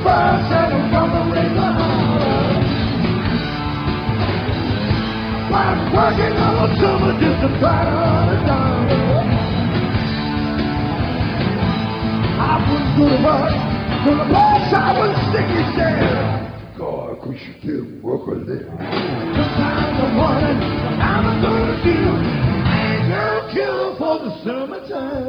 bus and I'm gonna raise the holler. I'm working all summer just to try to earn $1. I wouldn't go to work, so the boss I was sick, he said, God, we should give work a little. Sometimes I'm wondering what I'm gonna do. I ain't no cure for the summertime.